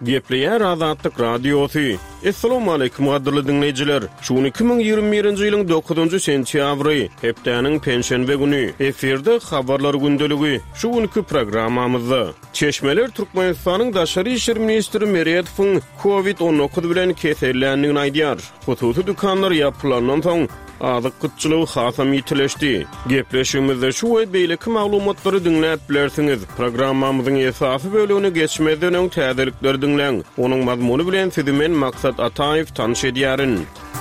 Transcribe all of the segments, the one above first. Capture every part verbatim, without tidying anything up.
Gepleýär Azatlyk Radiosu. Assalamu alaykum gaderly dinleýijiler. Şuny iki ming ýygrimi birinji ýylyň dokuzynjy sentýabry, hepdeniň pensiyonwe güni. Eferde habarlar gündeligi. Şu günkü programmamyzda Çeşmeler Türkmenistanyň daşary işler ministri Meretowyň covid on dokuz bilen kesellendigini aýdýar. Hususy dükanlar ýapylandan soň azyk gytçylygy hasam ýitileşdi. Gepleşigimizde şu we beýleki maglumatlary dinläp bilersiňiz. Programmamyzyň esasy bölügine geçmeden öň täzelikleri dinleň. Onuň mazmuny bilen sizi men Maksat Ataýew tanış edýärin.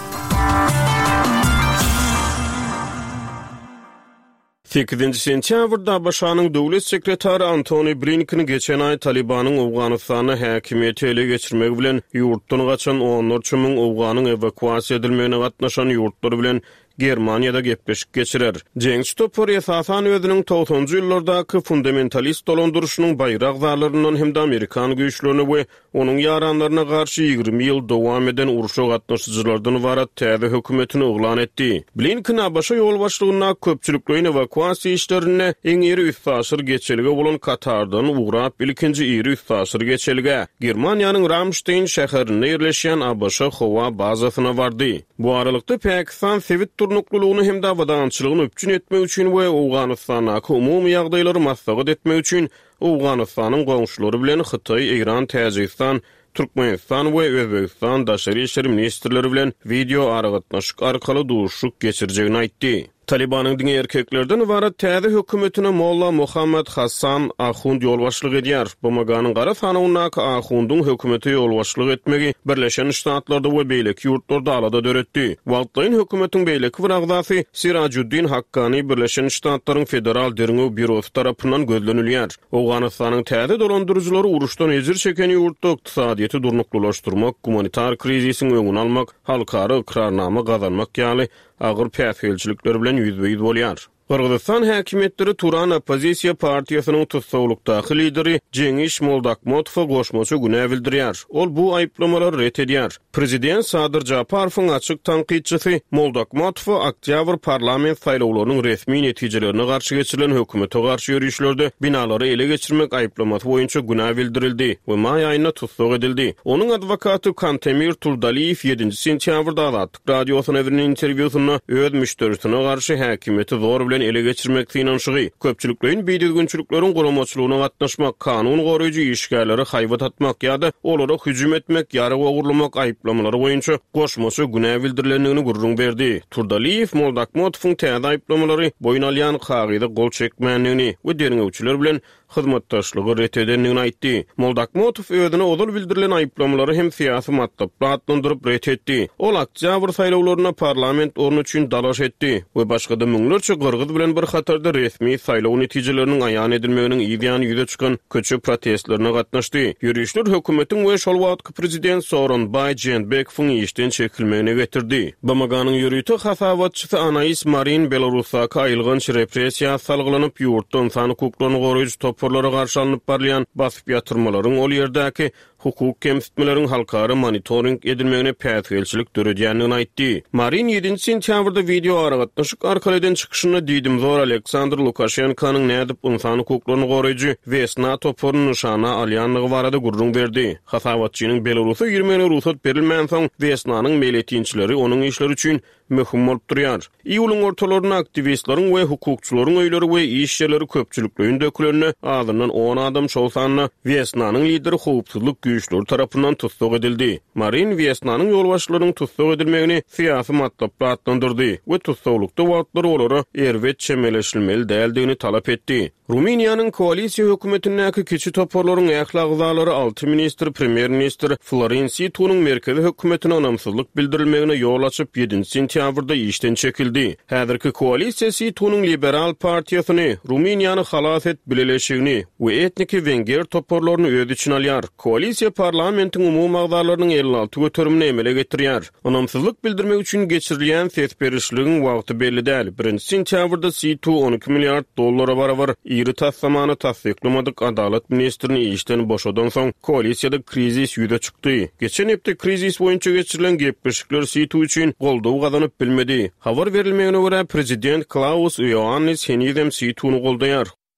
sekizinji sentýabrda Başanyň döwlet sekretary Antony Blinken geçen ay Talibanyň Awganystany häkimiýeti ele geçirmek bilen ýurtdan gaçan onlarça müň Awganyň evakuasiýa edilmegine gatnaşan ýurtlar bilen Germaniýada gepleşik geçirer. Jeňç topar esasan özüniň togsonjy ýyllardaky fundamentalist dolandyrşynyň baýrak zarlaryndan hem de Amerikan güýçlerine we onuň ýaranlaryna garşy ýygrimi ýyl dowam eden uruşa gatnaşyjylardan ibaret täze hökümetini oglan etdi. Blinken Abaşa ýol başlygyna köpçülikli evakuasiýa işlerine eň iri üstaşyr geçelige bolan Katardan ugrap ikinji iri üstaşyr geçelige Germaniýanyň Ramstein şäherinde ýerleşýän Abaşa howa bazasyna bardy. Bu aralykda Pakistan Sewit turnuklulygyny hem de wadançylygyny öpçün etmek üçin we Awganystanyň umumy ýagdaýlary maslahat etmek üçin Awganystanyň goňşulary bilen Hytaý, Iran, Täjikistan, Türkmenistan we Özbegistan daşary işler ministrleri bilen video aragatnaşyk arkaly duşuk geçirjegini aýtdy. Talibanyň diňe erkeklerden ibaret täze hökümetine Molla Muhammed Hassan Ahund ýolbaşlyk edýär. Bu maganyň gara sanawyna Ahundyň hökümeti ýolbaşlyk etmegi Birleşen Ştatlarda we beýleki ýurtlarda alada döretdi. Wagtlaýyn hökümetiň beýleki bir agzasy Sirajuddin Haqqani Birleşen Ştatlaryň Federal Derňew Birosy tarapyndan gözlenilýär. Awganystanyň täze dolandyrjylary uruşdan ejir çeken ýurtda ykdysadyýety durnuklulaşdyrmak, humanitar krizisiň öňüni almak, halkara ikrarnama gazanmak ýaly agyr päsgelçilikler bilen ýüzbeýiz bolýar. Kırgızistan häkimetleri Turan Opozisiýa partiýasynyň tutsaglykdaky lideri Cengiz Moldakmotowa goşmaça güne bildirýär. Ol bu aýplamalar ret edýär. Prezident Sadyr Japarowyň açyk tanqidçisi Moldakmotow oktýabr parlament saýlawlarynyň resmi netijelerine garşy geçirilen hökümete garşy ýürüşlerde binalary ele geçirmek aýplamasy boýunça güne bildirildi we may aýyna tutsag edildi. Onuň adwokaty Kantemir Turdaliýew ýedinji sentýabrda Azatlyk radiosyna berilen interwýusynda öz müşterisine garşy häkimeti zor ele geçirmek finanşygy, köpçüliklerin beýdilgünçülikleriň guramaçylygyna gatnaşmak, kanun goraýjy işgärleri haýbat atmak ýa-da olara hüjüm etmek ýa-da ogurlamak aýplamary boýunça goşmaça güne bildirilendigini gurrun berdi. Turdaliýew Moldakmotowyň täze aýplamalary boyun alýan kagyda gol çekmänligini we derňewçiler bilen hyzmatdaşlygy ret edenligini aýtdy. Moldakmotow özüne odul bildirilen aýplamary hem syýasy matlaby atlandyryp ret etdi. Ol oktýabr saýlawlaryna parlament ornu üçin dalaş etdi we başga da müňlerçe gyrgyz bilen bir hatarda resmi saýlaw netijeleriniň aýan edilmeginiň ýa-da ýüze çykan köçük protestlerine gatnaşdy. Ýürüşler hökümetiň we şol wagtky prezident Soronbay Jeenbekowyň işden çekilmegine getirdi. Bu maganyň ýürüýti hasawatçysy Anais Marin Belarusaka aýylgynç repressiýa salgylanyp ýurtdan sany hukuklaryny goraýjy toporlara garşy alınıp barlayan basyp ýatyrmalaryň ol ýerdäki hukuk kemsitmeleriň halkara monitoring edilmegine päsgelçilik döredýändigini aýtdy. Marin ýedinji sentýabrda video aragatnaşyk arkalydan çykyşyny diýdim zor Aleksandr Lukashenkanyň nädip insan hukuklaryny goraýjy Vesna toporuny nişana alýanlygy barada gurrun berdi. Hasawatçynyň Belarusy ýermegine ruhsat berilmän soň Vesnanyň meýletinçileri onuň işleri üçin möhüm bolup durýar. Ýylyň ortalaryna aktivistleriň we hukukçylaryň öýleri we iş ýerleri köpçülikliň dökülenine azyndan on adam şol sanyna Vesnanyň lideri howpsuzlyk güýçleri tarapyndan tutsag edildi. Marin Vesnanyň ýolbaşçylarynyň tutsag edilmegini syýasy matlapda atlandyrdy we tutsaglykda wagtlar olara erwet çemeleşilmeli däldigini talap etdi. Ruminiýanyň koalisiýa hökümetindäki kiçi toporlaryň ählakzalary alty ministr premier ministr Florin Situnyň merkezi hökümetine onamsızlyk bildirilmegine ýol açyp ýedinji sentýabrda işden çekildi. Häzirki koalisiýa Situnyň liberal partiýasyny Ruminiýany halas et bileleşigini we etniki wenger toporlaryny öz için alýar. Koalisiýa parlamentiň umumy agzalarynyň elli alty göterimini emele getirýär. Onamsızlyk bildirmek üçin geçirilýän ses berişligiň wagty belli däl. birinji sentýabrda Situ on iki milliard dollara barabar iri tassamany tasdiklamadyk adalet ministrini işden boşadan soň koalisiýada krizis ýüze çykdy. Geçen hepde krizis boýunça geçirilen gepleşikler Situ üçin goldaw gazanyp bilmedi. Habar berilmegine görä prezident Klaus Iohannis henizem Situny goldaýar.